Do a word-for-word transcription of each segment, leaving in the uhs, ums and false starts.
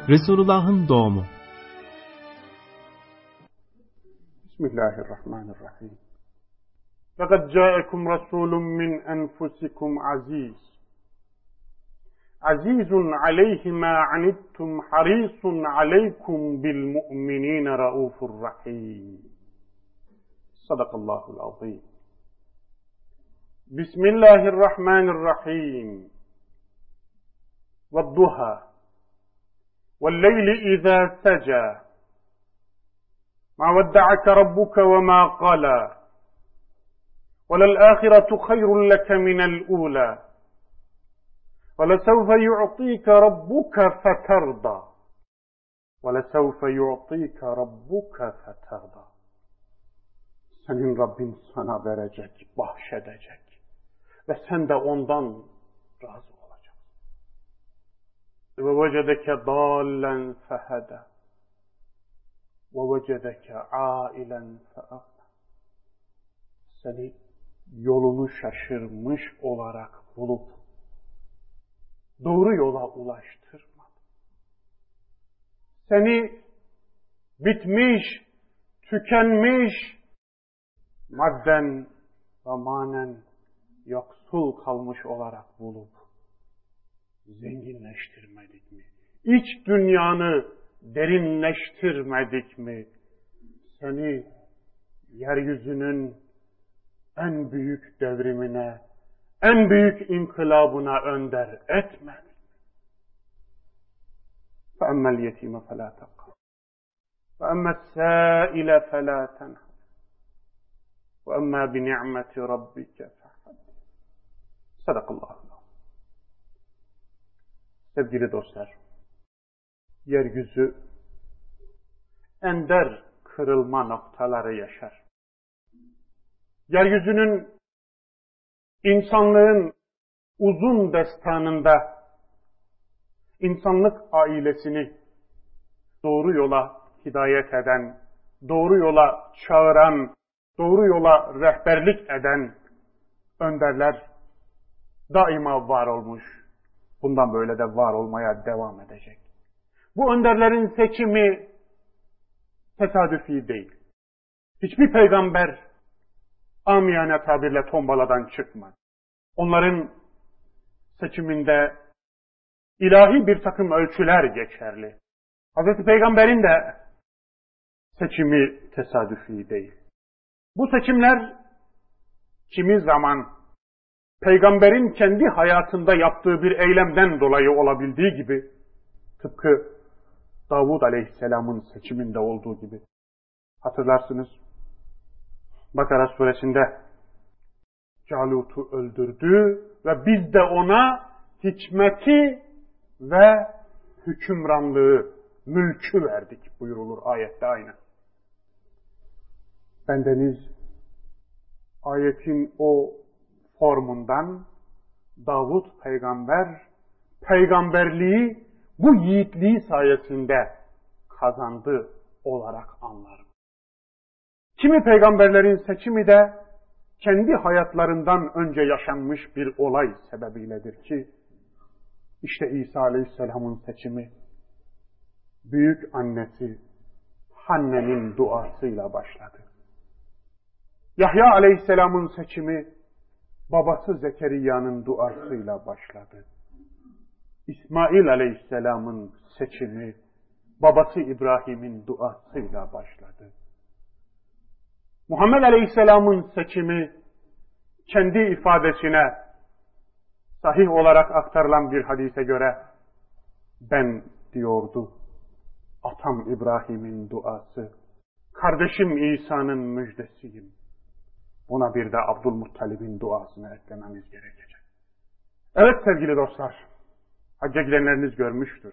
Resulullah'ın doğumu. Bismillahirrahmanirrahim. Fakat ca'ekum rasulun min enfusikum aziz. Azizun aleyhi ma anittum harisun aleykum bil mu'minine raufur rahim. Sadakallahul azim. Bismillahirrahmanirrahim. Vedduha. وَاللَّيْلِ إِذَا سَجَى مَا وَدَّعَكَ رَبُّكَ وَمَا قَلَى وَلَلْآخِرَةُ خَيْرٌ لَكَ مِنَ الْأُولَى وَلَسَوْفَ يُعْطِيكَ رَبُّكَ فَتَرْضَى وَلَسَوْفَ يُعْطِيكَ رَبُّكَ فَتَرْضَى. Senin Rabbin sana verecek, bahşedecek ve sen de ondan razı olacaksın. وَوَجَدَكَ ضَالًّا فَهَدَى وَوَجَدَكَ عَائِلًا فَأَغْنَى. Seni yolunu şaşırmış olarak bulup doğru yola ulaştırmadı. Seni bitmiş, tükenmiş, madden ve manen yoksul kalmış olarak bulup zenginleştirmedik mi? İç dünyanı derinleştirmedik mi? Seni yeryüzünün en büyük devrimine, en büyük inkılabına önder etmedik. فَأَمَّا الْيَتِيمَ فَلَا تَقْهَرْ وَأَمَّا السَّائِلَ فَلَا تَنْهَرْ وَأَمَّا بِنِعْمَةِ رَبِّكَ فَحَدِّثْ. Sadakallahu. Sevgili dostlar, yeryüzü ender kırılma noktaları yaşar. Yeryüzünün, insanlığın uzun destanında insanlık ailesini doğru yola hidayet eden, doğru yola çağıran, doğru yola rehberlik eden önderler daima var olmuş. Bundan böyle de var olmaya devam edecek. Bu önderlerin seçimi tesadüfi değil. Hiçbir peygamber amiyane tabirle tombaladan çıkmaz. Onların seçiminde ilahi bir takım ölçüler geçerli. Hazreti Peygamber'in de seçimi tesadüfi değil. Bu seçimler kimi zaman Peygamberin kendi hayatında yaptığı bir eylemden dolayı olabildiği gibi, tıpkı Davud Aleyhisselam'ın seçiminde olduğu gibi. Hatırlarsınız, Bakara suresinde Calut'u öldürdü ve biz de ona hikmeti ve hükümranlığı, mülkü verdik buyurulur ayette aynen. Bendeniz ayetin o formundan Davud peygamber, peygamberliği bu yiğitliği sayesinde kazandı olarak anlarım. Kimi peygamberlerin seçimi de kendi hayatlarından önce yaşanmış bir olay sebebiyledir ki, işte İsa Aleyhisselam'ın seçimi, büyük annesi Hanne'nin duasıyla başladı. Yahya Aleyhisselam'ın seçimi, babası Zekeriya'nın duasıyla başladı. İsmail Aleyhisselam'ın seçimi, babası İbrahim'in duasıyla başladı. Muhammed Aleyhisselam'ın seçimi, kendi ifadesine sahih olarak aktarılan bir hadise göre, ben diyordu, atam İbrahim'in duası, kardeşim İsa'nın müjdesiyim. Buna bir de Abdülmuttalib'in duasını eklememiz gerekecek. Evet sevgili dostlar, hacca gidenleriniz görmüştür.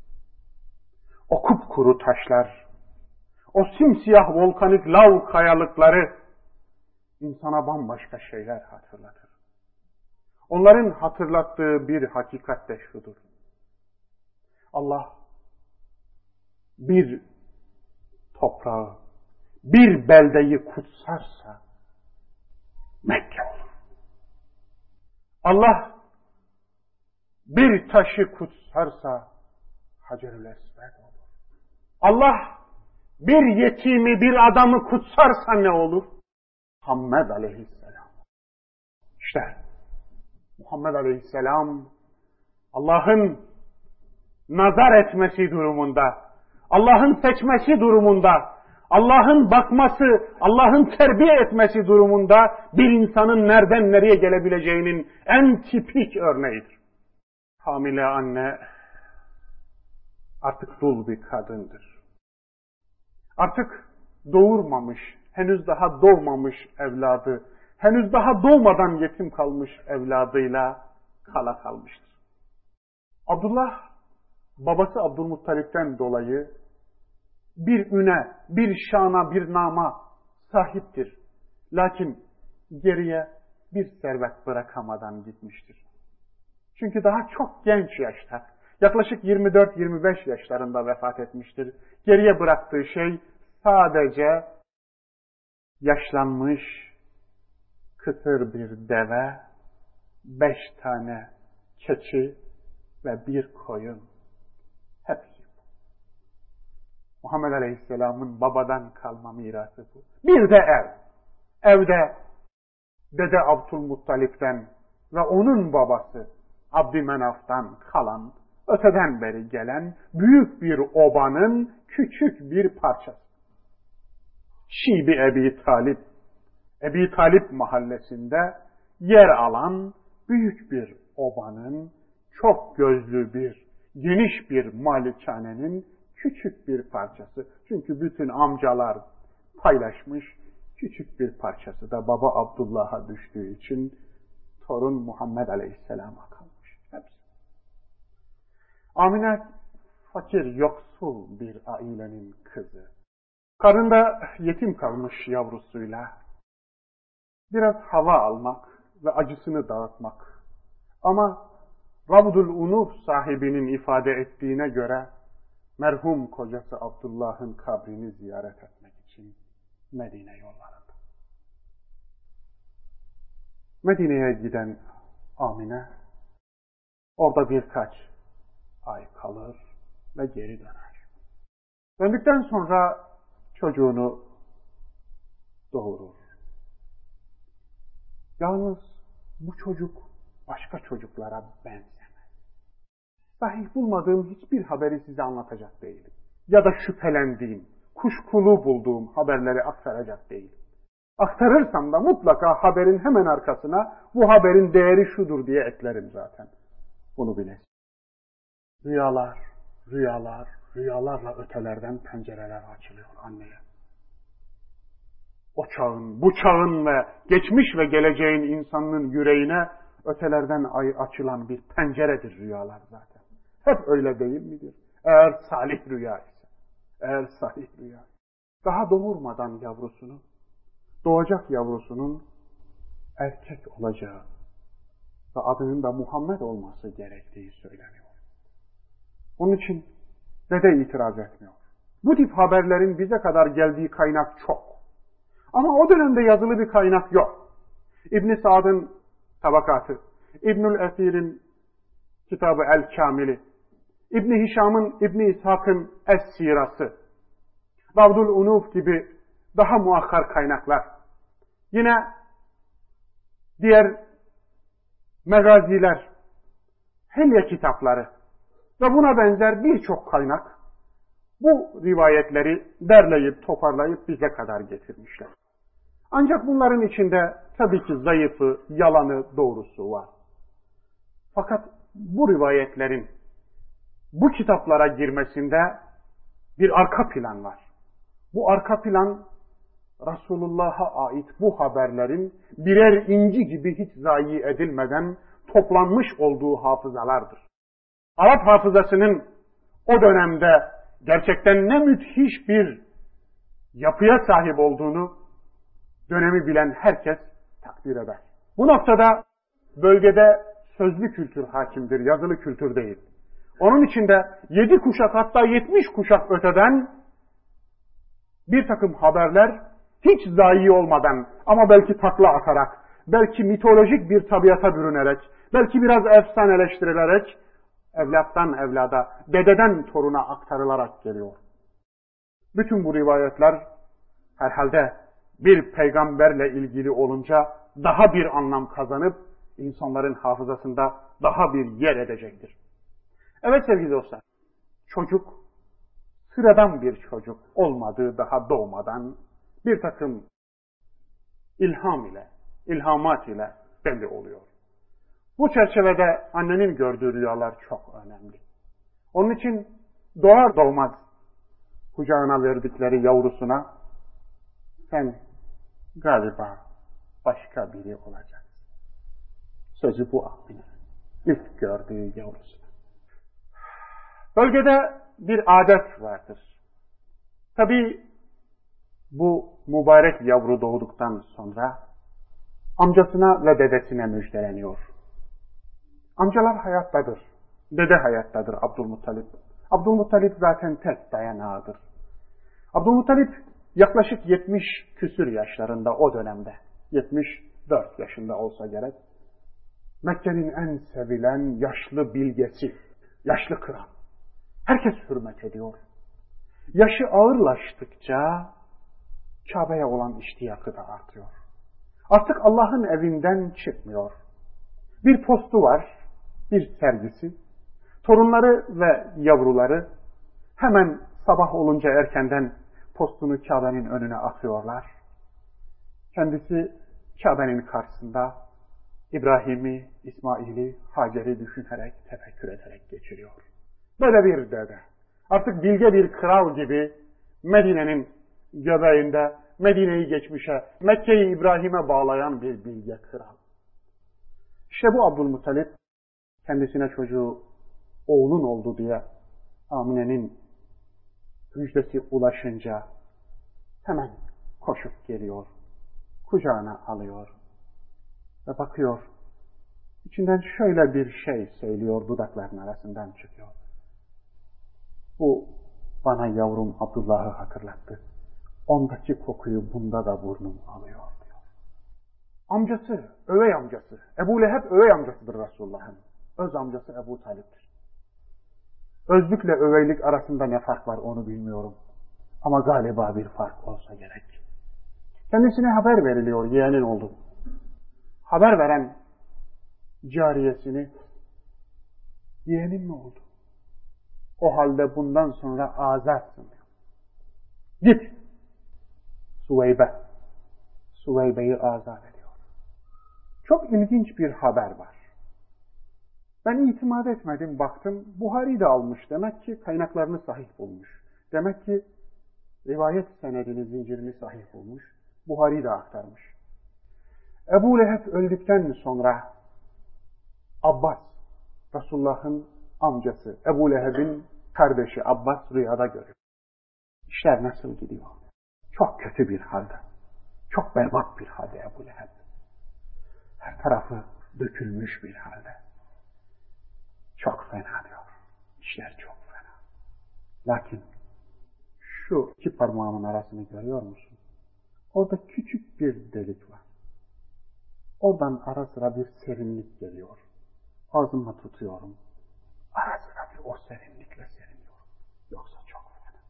O kupkuru taşlar, o simsiyah volkanik lav kayalıkları insana bambaşka şeyler hatırlatır. Onların hatırlattığı bir hakikat de şudur. Allah bir toprağı, bir beldeyi kutsarsa Mekke olur. Allah bir taşı kutsarsa Hacerül Esved olur. Allah bir yetimi, bir adamı kutsarsa ne olur? Muhammed Aleyhisselam. İşte Muhammed Aleyhisselam Allah'ın nazar etmesi durumunda, Allah'ın seçmesi durumunda, Allah'ın bakması, Allah'ın terbiye etmesi durumunda bir insanın nereden nereye gelebileceğinin en tipik örneğidir. Hamile anne artık dul bir kadındır. Artık doğurmamış, henüz daha doğmamış evladı, henüz daha doğmadan yetim kalmış evladıyla kala kalmıştır. Abdullah, babası Abdülmuttalip'ten dolayı bir üne, bir şana, bir nama sahiptir. Lakin geriye bir servet bırakamadan gitmiştir. Çünkü daha çok genç yaşta, yaklaşık yirmi dört yirmi beş yaşlarında vefat etmiştir. Geriye bıraktığı şey sadece yaşlanmış, kısır bir deve, beş tane keçi ve bir koyun. Hepsi bu. Muhammed Aleyhisselam'ın babadan kalma mirası bu. Bir de ev. Evde Dede Abdülmuttalip'ten ve onun babası Abdümenaf'tan kalan, öteden beri gelen büyük bir obanın küçük bir parçası. Şibi Ebi Talip, Ebi Talip mahallesinde yer alan büyük bir obanın, çok gözlü bir, geniş bir malikanenin küçük bir parçası. Çünkü bütün amcalar paylaşmış, küçük bir parçası da baba Abdullah'a düştüğü için torun Muhammed Aleyhisselam'a kalmış. Hepsi. Amine fakir, yoksul bir ailenin kızı. Karnında yetim kalmış yavrusuyla biraz hava almak ve acısını dağıtmak. Ama Rabdül Unuf sahibinin ifade ettiğine göre merhum kocası Abdullah'ın kabrini ziyaret etmek için Medine yollarında. Medine'ye giden Amine orada birkaç ay kalır ve geri döner. Döndükten sonra çocuğunu doğurur. Yalnız bu çocuk başka çocuklara benzemez. Sahih bulmadığım hiçbir haberi size anlatacak değilim. Ya da şüphelendiğim, kuşkulu bulduğum haberleri aktaracak değilim. Aktarırsam da mutlaka haberin hemen arkasına bu haberin değeri şudur diye eklerim zaten. Bunu bilesin. Rüyalar, rüyalar, rüyalarla ötelerden pencereler açılıyor anneye. O çağın, bu çağın ve geçmiş ve geleceğin insanının yüreğine ötelerden açılan bir penceredir rüyalar zaten. Hep öyle değil midir? Eğer salih rüya ise, eğer salih rüya. Daha doğurmadan yavrusunu, doğacak yavrusunun erkek olacağı ve adının da Muhammed olması gerektiği söyleniyor. Onun için dede itiraz etmiyor. Bu tip haberlerin bize kadar geldiği kaynak çok. Ama o dönemde yazılı bir kaynak yok. İbn-i Sa'd'ın tabakatı, İbnül Esir'in kitabı El-Kamili, İbn-i Hişam'ın, İbn-i İshak'ın Es-Sirası, Rabdül Unuf gibi daha muakkar kaynaklar. Yine diğer megaziler, Hilye kitapları ve buna benzer birçok kaynak bu rivayetleri derleyip toparlayıp bize kadar getirmişler. Ancak bunların içinde tabii ki zayıfı, yalanı, doğrusu var. Fakat bu rivayetlerin bu kitaplara girmesinde bir arka plan var. Bu arka plan Resulullah'a ait bu haberlerin birer inci gibi hiç zayi edilmeden toplanmış olduğu hafızalardır. Arap hafızasının o dönemde gerçekten ne müthiş bir yapıya sahip olduğunu dönemi bilen herkes takdir eder. Bu noktada bölgede sözlü kültür hakimdir, yazılı kültür değil. Onun içinde yedi kuşak hatta yetmiş kuşak öteden bir takım haberler hiç zayi olmadan ama belki takla atarak, belki mitolojik bir tabiata bürünerek, belki biraz efsaneleştirilerek evlattan evlada, dededen toruna aktarılarak geliyor. Bütün bu rivayetler herhalde bir peygamberle ilgili olunca daha bir anlam kazanıp insanların hafızasında daha bir yer edecektir. Evet sevgili dostlar, çocuk sıradan bir çocuk olmadığı daha doğmadan bir takım ilham ile, ilhamat ile belli oluyor. Bu çerçevede annenin gördüğü rüyalar çok önemli. Onun için doğar doğmaz kucağına verdikleri yavrusuna sen galiba başka biri olacaksın. Sözü bu Amine. İlk gördüğü yavrusuna. Bölgede bir adet vardır. Tabii bu mübarek yavru doğduktan sonra amcasına ve dedesine müjdeleniyor. Amcalar hayattadır. Dede hayattadır Abdülmuttalip. Abdülmuttalip zaten tek dayanağıdır. Abdülmuttalip yaklaşık yetmiş küsür yaşlarında o dönemde. yetmiş dört yaşında olsa gerek. Mekke'nin en sevilen yaşlı bilgesi, yaşlı kral. Herkes hürmet ediyor. Yaşı ağırlaştıkça Kabe'ye olan iştiyakı da artıyor. Artık Allah'ın evinden çıkmıyor. Bir postu var, bir sergisi. Torunları ve yavruları hemen sabah olunca erkenden postunu Kabe'nin önüne atıyorlar. Kendisi Kabe'nin karşısında İbrahim'i, İsmail'i, Hacer'i düşünerek, tefekkür ederek geçiriyor. Böyle bir dede. Artık bilge bir kral gibi Medine'nin göbeğinde Medine'yi geçmişe, Mekke'yi İbrahim'e bağlayan bir bilge kral. İşte bu Abdülmuttalip kendisine çocuğu oğlun oldu diye Amine'nin müjdesi ulaşınca hemen koşup geliyor, kucağına alıyor ve bakıyor. İçinden şöyle bir şey söylüyor, dudaklarının arasından çıkıyor. Bu bana yavrum Abdullah'ı hatırlattı. Ondaki kokuyu bunda da burnum alıyor diyor. Amcası, övey amcası. Ebu Leheb övey amcasıdır Resulullah'ın. Öz amcası Ebu Talip'tir. Özlükle öveylik arasında ne fark var onu bilmiyorum. Ama galiba bir fark olsa gerek. Kendisine haber veriliyor yeğenin oldu. Haber veren cariyesini yeğenin mi oldu? O halde bundan sonra azatsın. Git. Süveybe. Süveybe'yi azat ediyor. Çok ilginç bir haber var. Ben itimat etmedim, baktım. Buhari de almış. Demek ki kaynaklarını sahih bulmuş. Demek ki rivayet senedini, zincirini sahih bulmuş. Buhari de aktarmış. Ebu Leheb öldükten sonra Abbas, Resulullah'ın amcası, Ebu Leheb'in kardeşi Abbas rüyada görüyor. İşler nasıl gidiyor? Çok kötü bir halde. Çok berbat bir halde Ebu Leheb. Her tarafı dökülmüş bir halde. Çok fena diyor. İşler çok fena. Lakin şu iki parmağımın arasını görüyor musun? Orada küçük bir delik var. Oradan ara sıra bir serinlik geliyor. Ağzıma tutuyorum. Ara sıra bir o serinlikle seriniyorum. Yoksa çok fena.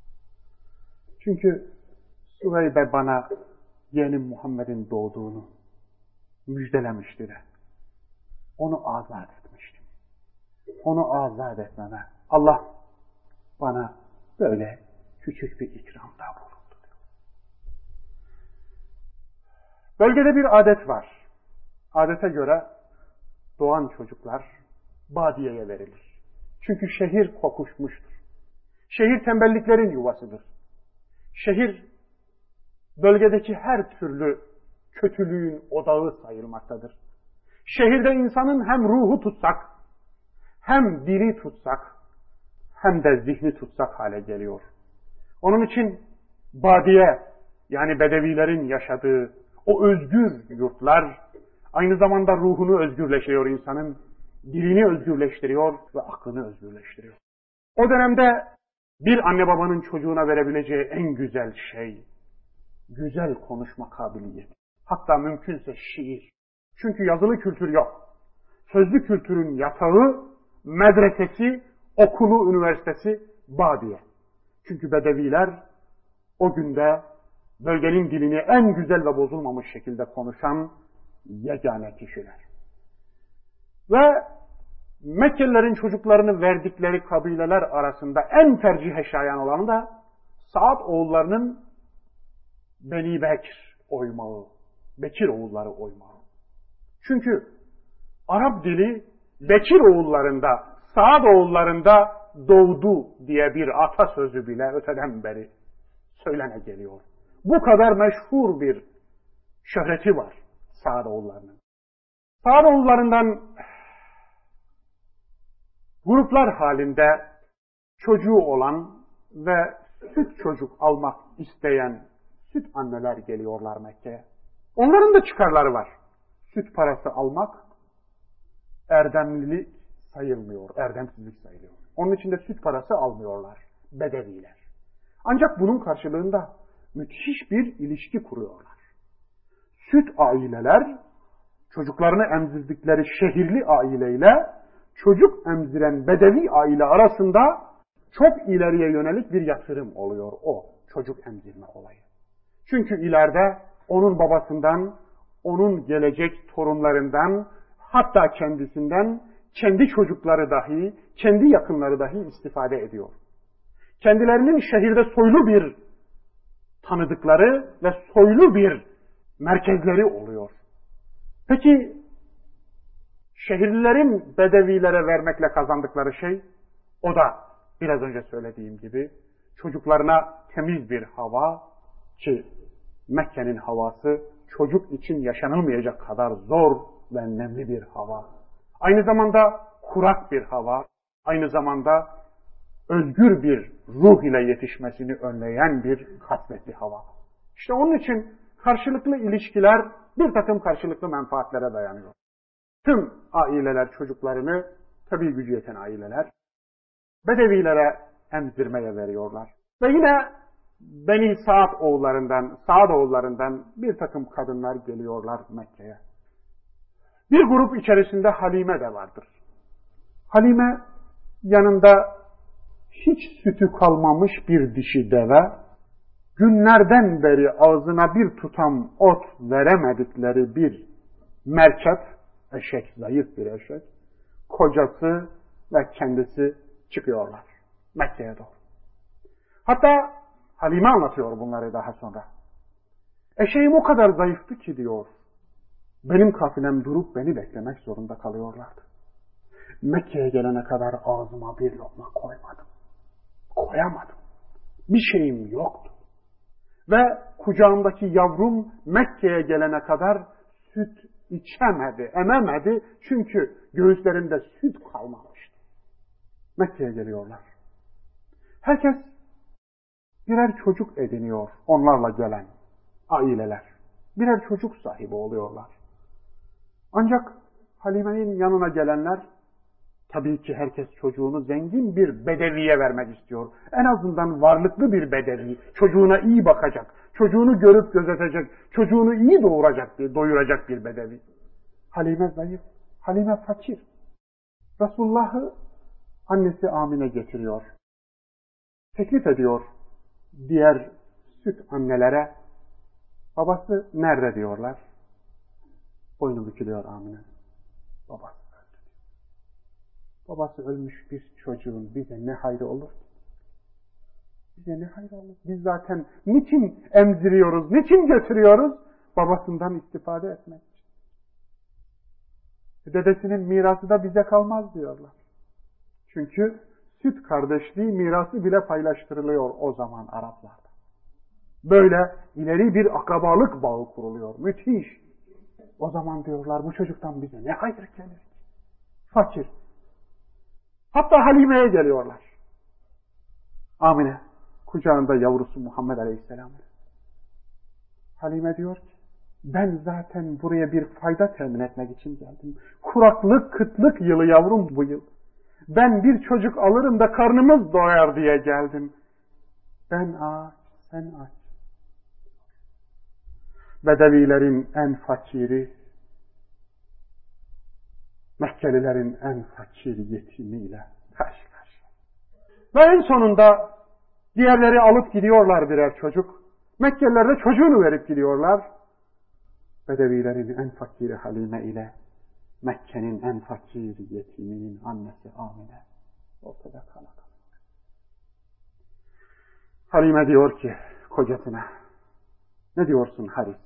Çünkü Süveybe bana yeğenim Muhammed'in doğduğunu müjdelemişti de. Onu azat etmiştim. Onu azat etmeme Allah bana böyle küçük bir ikramda bulundu diyor. Bölgede bir adet var. Adete göre doğan çocuklar badiyeye verilir. Çünkü şehir kokuşmuştur. Şehir tembelliklerin yuvasıdır. Şehir bölgedeki her türlü kötülüğün odağı sayılmaktadır. Şehirde insanın hem ruhu tutsak, hem dili tutsak, hem de zihni tutsak hale geliyor. Onun için badiye, yani bedevilerin yaşadığı o özgür yurtlar, aynı zamanda ruhunu özgürleştiriyor insanın, dilini özgürleştiriyor ve aklını özgürleştiriyor. O dönemde bir anne babanın çocuğuna verebileceği en güzel şey, güzel konuşma kabiliyeti. Hatta mümkünse şiir. Çünkü yazılı kültür yok. Sözlü kültürün yatağı medresesi, okulu, üniversitesi Badiye. Çünkü Bedeviler o günde bölgenin dilini en güzel ve bozulmamış şekilde konuşan yegane kişiler. Ve Mekkelilerin çocuklarını verdikleri kabileler arasında en tercihe şayan olan da Saad oğullarının Beni Bekir oymağı, Bekir oğulları oymağı. Çünkü Arap dili Bekir oğullarında, Saad oğullarında doğdu diye bir atasözü bile öteden beri söylene geliyor. Bu kadar meşhur bir şöhreti var Saad oğullarının. Saad oğullarından gruplar halinde çocuğu olan ve süt çocuk almak isteyen süt anneler geliyorlar Mekke'ye. Onların da çıkarları var. Süt parası almak erdemlilik sayılmıyor, erdemsizlik sayılıyor. Onun için de süt parası almıyorlar Bedeviler. Ancak bunun karşılığında müthiş bir ilişki kuruyorlar. Süt aileler çocuklarını emzirdikleri şehirli aileyle çocuk emziren Bedevi aile arasında çok ileriye yönelik bir yatırım oluyor o çocuk emzirme olayı. Çünkü ileride onun babasından, onun gelecek torunlarından, hatta kendisinden kendi çocukları dahi, kendi yakınları dahi istifade ediyor. Kendilerinin şehirde soylu bir tanıdıkları ve soylu bir merkezleri oluyor. Peki şehirlilerin Bedevilere vermekle kazandıkları şey, o da biraz önce söylediğim gibi çocuklarına temiz bir hava, ki Mekke'nin havası çocuk için yaşanılmayacak kadar zor ve nemli bir hava. Aynı zamanda kurak bir hava, aynı zamanda özgür bir ruh ile yetişmesini önleyen bir hasretli hava. İşte onun için karşılıklı ilişkiler bir takım karşılıklı menfaatlere dayanıyor. Tüm aileler çocuklarını, tabii gücü yeten aileler, Bedevilere emzirmeye veriyorlar. Ve yine Beni Saad oğullarından, Saad oğullarından bir takım kadınlar geliyorlar Mekke'ye. Bir grup içerisinde Halime de vardır. Halime yanında hiç sütü kalmamış bir dişi deve, günlerden beri ağzına bir tutam ot veremedikleri bir merkep, eşek, zayıf bir eşek, kocası ve kendisi çıkıyorlar Mekke'ye doğru. Hatta Halime anlatıyor bunları daha sonra. Eşeğim o kadar zayıftı ki diyor, benim kafilem durup beni beklemek zorunda kalıyorlardı. Mekke'ye gelene kadar ağzıma bir lokma koymadım. Koyamadım. Bir şeyim yoktu. Ve kucağımdaki yavrum Mekke'ye gelene kadar süt içemedi, ememedi. Çünkü göğüslerinde süt kalmamıştı. Mekke'ye geliyorlar. Herkes birer çocuk ediniyor onlarla gelen aileler. Birer çocuk sahibi oluyorlar. Ancak Halime'nin yanına gelenler, tabii ki herkes çocuğunu zengin bir bedeviye vermek istiyor. En azından varlıklı bir bedevi, çocuğuna iyi bakacak, çocuğunu görüp gözetecek, çocuğunu iyi doğuracak, doyuracak bir bedevi. Halime zayıf, Halime fakir. Resulullah'ı annesi Amine getiriyor. Teklif ediyor diğer süt annelere. Babası nerede diyorlar. Boynu bükülüyor Amine. Babası öldü. Babası ölmüş bir çocuğun bize ne hayrı olur? Bize ne hayrı olur? Biz zaten niçin emziriyoruz, niçin götürüyoruz? Babasından istifade etmek için. Dedesinin mirası da bize kalmaz diyorlar. Çünkü süt kardeşliği mirası bile paylaştırılıyor o zaman Araplarda. Böyle ileri bir akrabalık bağı kuruluyor. Müthiş. O zaman diyorlar bu çocuktan bize ne hayır gelir? Fakir. Hatta Halime'ye geliyorlar. Amine kucağında yavrusu Muhammed Aleyhisselam. Halime diyor ki ben zaten buraya bir fayda temin etmek için geldim. Kuraklık, kıtlık yılı yavrum bu yıl. Ben bir çocuk alırım da karnımız doyar diye geldim. Ben aç, sen aç. Bedevilerin en fakiri, Mekkelilerin en fakir yetimiyle karşı karşıya. Ve en sonunda diğerleri alıp gidiyorlar birer çocuk. Mekkeliler de çocuğunu verip gidiyorlar. Bedevilerin en fakiri Halime ile Mekke'nin en fakir yetiminin annesi Amine ortada kala kalıyor. Halime diyor ki kocasına, ne diyorsun Haris?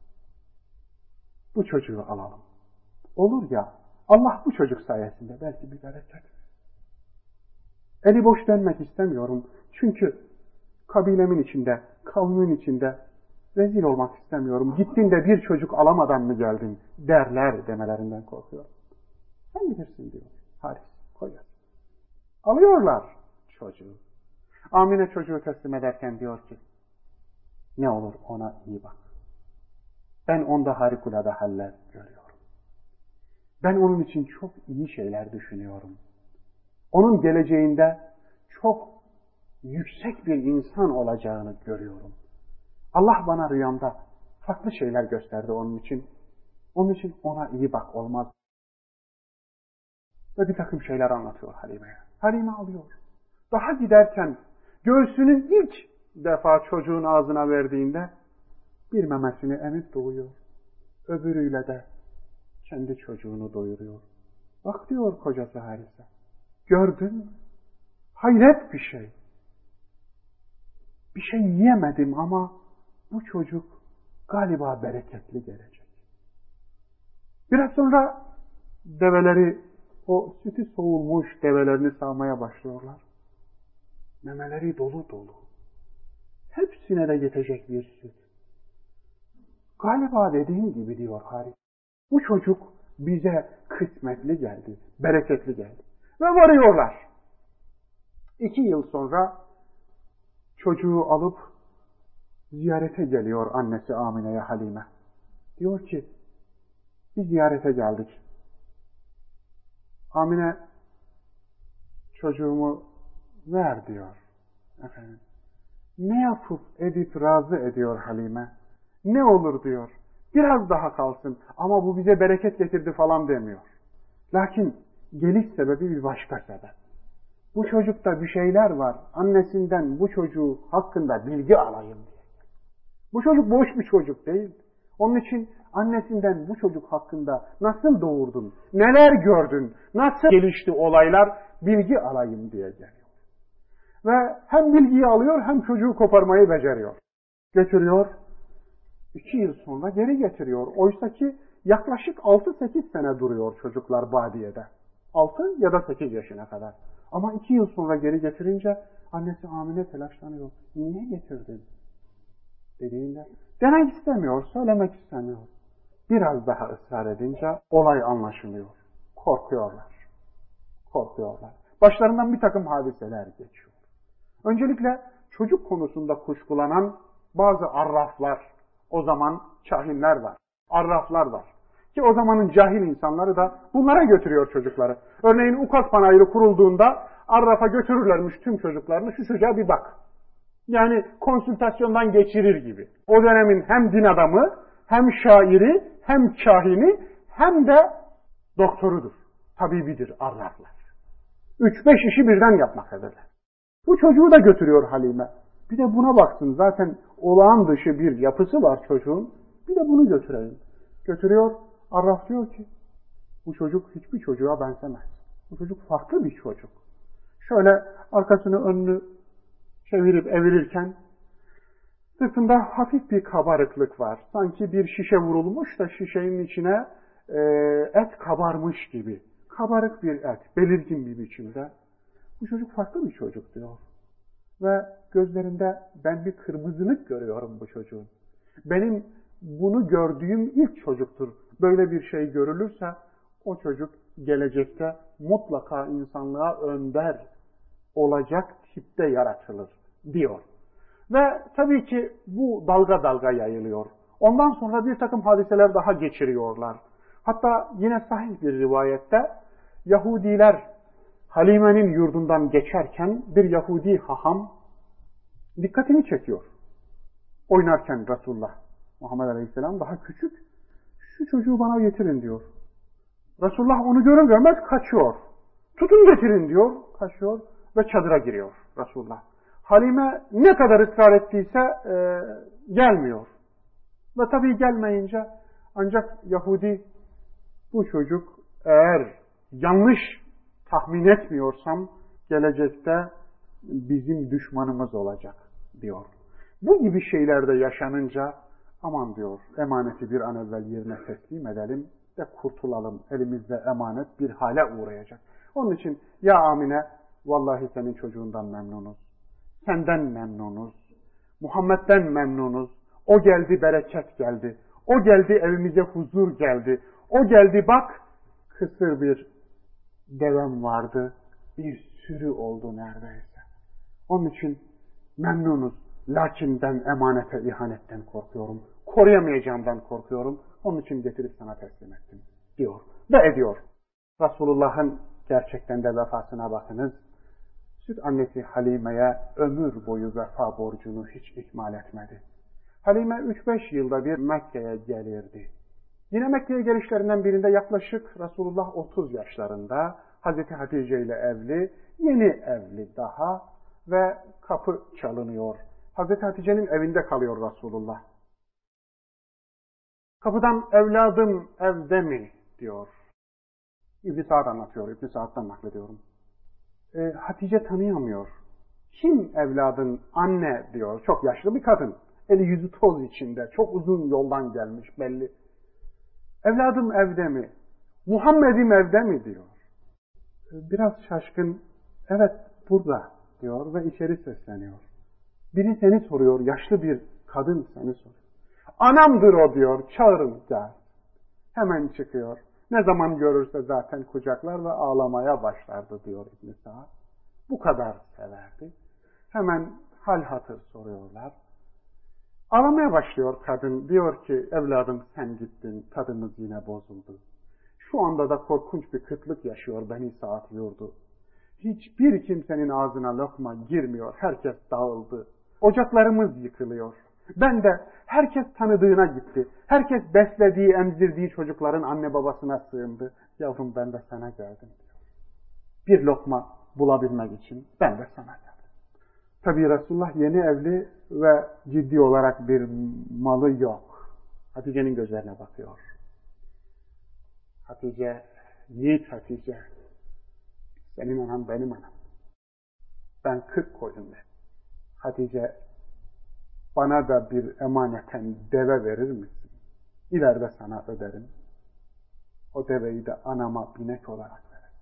Bu çocuğu alalım. Olur ya, Allah bu çocuk sayesinde belki bir bereket. Eli boş dönmek istemiyorum. Çünkü kabilemin içinde, kavmin içinde rezil olmak istemiyorum. Gittin de bir çocuk alamadan mı geldin derler demelerinden korkuyorum. Sen bilirsin diyor Haris, kocası. Alıyorlar çocuğu. Amine çocuğu teslim ederken diyor ki, ne olur ona iyi bak. Ben onda harikulade haller görüyorum. Ben onun için çok iyi şeyler düşünüyorum. Onun geleceğinde çok yüksek bir insan olacağını görüyorum. Allah bana rüyamda farklı şeyler gösterdi onun için. Onun için ona iyi bak, olmaz. Ve bir takım şeyler anlatıyor Halime'ye. Halime alıyor. Daha giderken göğsünün ilk defa çocuğun ağzına verdiğinde bir memesini emip doğuyor. Öbürüyle de kendi çocuğunu doyuruyor. Bak diyor kocası Haris'e. Gördün mü? Hayret bir şey. Bir şey yiyemedim ama bu çocuk galiba bereketli gelecek. Biraz sonra develeri, o sütü soğulmuş develerini sağmaya başlıyorlar. Memeleri dolu dolu. Hepsine de yetecek bir süt. Galiba dediğin gibi diyor Haris. Bu çocuk bize kısmetli geldi, bereketli geldi. Ve varıyorlar. İki yıl sonra çocuğu alıp ziyarete geliyor annesi Amine'ye Halime. Diyor ki, biz ziyarete geldik. Amine, çocuğumu ver diyor. Efendim, ne yapıp edip razı ediyor Halime? Ne olur diyor. Biraz daha kalsın ama bu bize bereket getirdi falan demiyor. Lakin geliş sebebi bir başka sebep. Bu çocukta bir şeyler var. Annesinden bu çocuğu hakkında bilgi alayım diye. Bu çocuk boş bir çocuk değil. Onun için annesinden bu çocuk hakkında nasıl doğurdun, neler gördün, nasıl gelişti olaylar bilgi alayım diye geliyor. Ve hem bilgiyi alıyor hem çocuğu koparmayı beceriyor. Götürüyor. İki yıl sonra geri getiriyor. Oysa ki yaklaşık altı sekiz sene duruyor çocuklar badiyede. altı ya da sekiz yaşına kadar. Ama iki yıl sonra geri getirince annesi Amine telaşlanıyor. Niye getirdin? Dediğinde demek istemiyor, söylemek istemiyor. Biraz daha ısrar edince olay anlaşılıyor. Korkuyorlar. Korkuyorlar. Başlarından bir takım hadiseler geçiyor. Öncelikle çocuk konusunda kuşkulanan bazı arraflar, o zaman kahinler var, arraflar var. Ki o zamanın cahil insanları da bunlara götürüyor çocukları. Örneğin Ukaz Panayırı kurulduğunda arrafa götürürlermiş tüm çocuklarını, şu çocuğa bir bak. Yani konsültasyondan geçirir gibi. O dönemin hem din adamı, hem şairi, hem kahini, hem de doktorudur. Tabibidir arraflar. Üç beş işi birden yapmaktadır. Bu çocuğu da götürüyor Halime. Bir de buna baksın, zaten olağan dışı bir yapısı var çocuğun. Bir de bunu götüreyim. Götürüyor, arraf diyor ki, bu çocuk hiçbir çocuğa benzemez. Bu çocuk farklı bir çocuk. Şöyle arkasını önünü çevirip evirirken sırtında hafif bir kabarıklık var. Sanki bir şişe vurulmuş da şişenin içine e, et kabarmış gibi. Kabarık bir et, belirgin bir biçimde. Bu çocuk farklı bir çocuk diyor. Ve gözlerinde ben bir kırmızılık görüyorum bu çocuğun. Benim bunu gördüğüm ilk çocuktur. Böyle bir şey görülürse o çocuk gelecekte mutlaka insanlığa önder olacak tipte yaratılır diyor. Ve tabii ki bu dalga dalga yayılıyor. Ondan sonra bir takım hadiseler daha geçiriyorlar. Hatta yine sahih bir rivayette Yahudiler Halime'nin yurdundan geçerken bir Yahudi haham dikkatini çekiyor. Oynarken Resulullah Muhammed Aleyhisselam daha küçük, şu çocuğu bana getirin diyor. Resulullah onu görür görmez kaçıyor. Tutun getirin diyor, kaçıyor ve çadıra giriyor Resulullah. Halime ne kadar ısrar ettiyse e, gelmiyor. Ve tabii gelmeyince ancak Yahudi bu çocuk eğer yanlış tahmin etmiyorsam gelecekte bizim düşmanımız olacak diyor. Bu gibi şeylerde yaşanınca aman diyor emaneti bir an evvel yerine teslim edelim ve kurtulalım. Elimizde emanet bir hale uğrayacak. Onun için ya Amine vallahi senin çocuğundan memnunuz. Senden memnunuz. Muhammed'den memnunuz. O geldi bereket geldi. O geldi evimize huzur geldi. O geldi bak kısır bir devem vardı. Bir sürü oldu neredeyse. Onun için memnunuz. Lakin ben emanete ihanetten korkuyorum. Koruyamayacağımdan korkuyorum. Onun için getirip sana teslim ettim diyor. Ve ediyor. Resulullah'ın gerçekten de vefasına bakınız. Süt annesi Halime'ye ömür boyu vefa borcunu hiç ihmal etmedi. Halime üç beş yılda bir Mekke'ye gelirdi. Yine Mekke'ye gelişlerinden birinde yaklaşık Resulullah otuz yaşlarında Hazreti Hatice ile evli, yeni evli daha ve kapı çalınıyor. Hazreti Hatice'nin evinde kalıyor Resulullah. Kapıdan evladım evde mi diyor. İbn-i Sa'd anlatıyor, İbn-i Sa'd'dan naklediyorum. E, Hatice tanıyamıyor. Kim evladın anne diyor, çok yaşlı bir kadın. Eli yüzü toz içinde, çok uzun yoldan gelmiş belli. Evladım evde mi? Muhammed'im evde mi diyor. Biraz şaşkın, evet burada diyor ve içeri sesleniyor. Biri seni soruyor, yaşlı bir kadın seni soruyor. Anamdır o diyor, çağırın gel. Hemen çıkıyor. Ne zaman görürse zaten kucaklar ve ağlamaya başlardı diyor İbn-i Sa'd. Bu kadar severdi. Hemen hal hatır soruyorlar. Ağlamaya başlıyor kadın. Diyor ki evladım sen gittin, tadımız yine bozuldu. Şu anda da korkunç bir kıtlık yaşıyor Beni Sa'd yurdu. Hiçbir kimsenin ağzına lokma girmiyor. Herkes dağıldı. Ocaklarımız yıkılıyor. Ben de herkes tanıdığına gitti. Herkes beslediği, emzirdiği çocukların anne babasına sığındı. Yavrum ben de sana geldim diyor. Bir lokma bulabilmek için ben de sana geldim. Tabii Resulullah yeni evli ve ciddi olarak bir malı yok. Hatice'nin gözlerine bakıyor. Hatice, yiğit Hatice, senin anam benim anam. Ben kırk koydum ben. Hatice, bana da bir emaneten deve verir misin? İleride sana öderim. O deveyi de anama binek olarak veririm.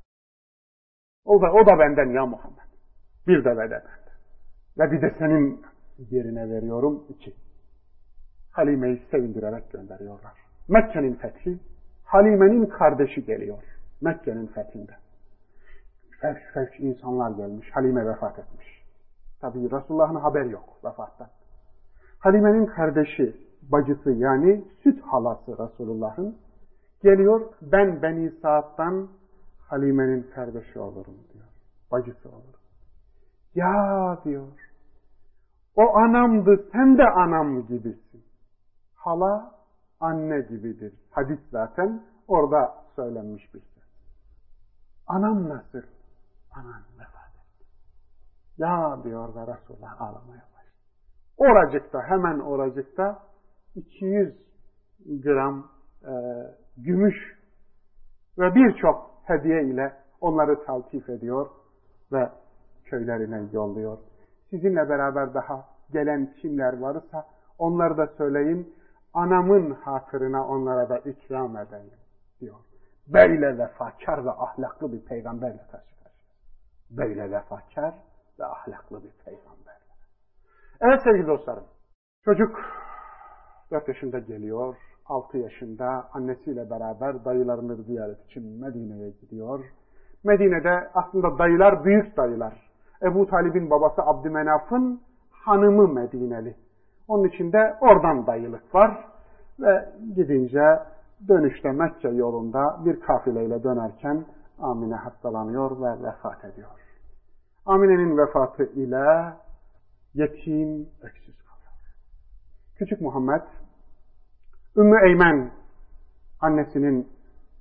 O da, o da benden ya Muhammed. Bir deve de benden. Ve bir de senin yerine veriyorum iki. Halime'yi sevindirerek gönderiyorlar. Mekke'nin fethi, Halime'nin kardeşi geliyor. Mekke'nin fethinde. Fevş fevş insanlar gelmiş. Halime vefat etmiş. Tabii Resulullah'ın haberi yok vefattan. Halime'nin kardeşi, bacısı yani süt halası Resulullah'ın geliyor. Ben Beni Sa'd'dan Halime'nin kardeşi olurum diyor. Bacısı olurum. Ya diyor. O anamdı, sen de anam gibisin. Hala anne gibidir. Hadis zaten orada söylenmiş bir şey. Anam nasıl? Anan vefat etti. Ya diyor da Resulullah ağlamaya başladı. Oracıkta, hemen oracıkta iki yüz gram e, gümüş ve birçok hediye ile onları taltif ediyor ve köylerine yolluyor. Sizinle beraber daha gelen kimler varsa onları da söyleyin, anamın hatırına onlara da ikram edeyim diyor. Böyle vefakar ve ahlaklı bir peygamberle karşı karşıya. Böyle vefakar ve ahlaklı bir peygamberle. Evet sevgili dostlarım, çocuk dört yaşında geliyor, altı yaşında annesiyle beraber dayılarını ziyaret için Medine'ye gidiyor. Medine'de aslında dayılar büyük dayılar. Ebu Talib'in babası Abdümenaf'ın hanımı Medineli. Onun için de oradan dayılık var. Ve gidince dönüşte Mekke yolunda bir kafileyle dönerken Amine hastalanıyor ve vefat ediyor. Amine'nin vefatı ile yetim öksüz kalıyor. Küçük Muhammed, Ümmü Eymen annesinin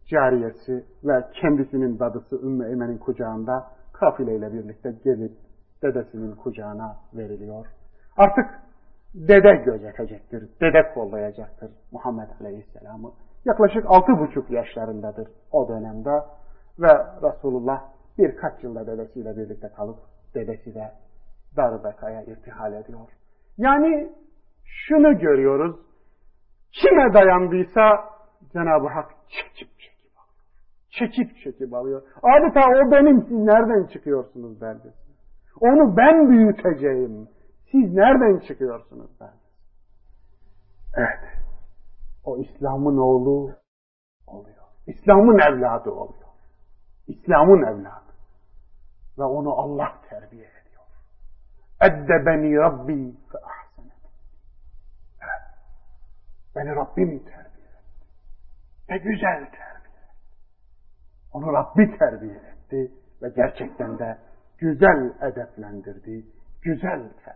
cariyesi ve kendisinin dadısı Ümmü Eymen'in kucağında kafileyle birlikte gelip dedesinin kucağına veriliyor. Artık dede gözetecektir, dede kollayacaktır Muhammed Aleyhisselam'ı. Yaklaşık altı buçuk yaşlarındadır o dönemde ve Resulullah birkaç yılda dedesiyle birlikte kalıp dedesi de Dar-ı irtihal ediyor. Yani şunu görüyoruz, kime dayandıysa Cenab-ı Hak çekip çekip alıyor. Çekip çekip alıyor. Adeta o benim, siz nereden çıkıyorsunuz derdi. Onu ben büyüteceğim. Siz nereden çıkıyorsunuz derdi. Evet. O İslam'ın oğlu oluyor. İslam'ın evladı oluyor. İslam'ın evladı. Ve onu Allah terbiye ediyor. Eddebeni Rabbi fe ahsene. Evet. Beni Rabbim terbiye etti. Ne güzel terbiye etti. Onu Rabbi terbiye etti ve gerçekten de güzel edeplendirdi, güzel terbiye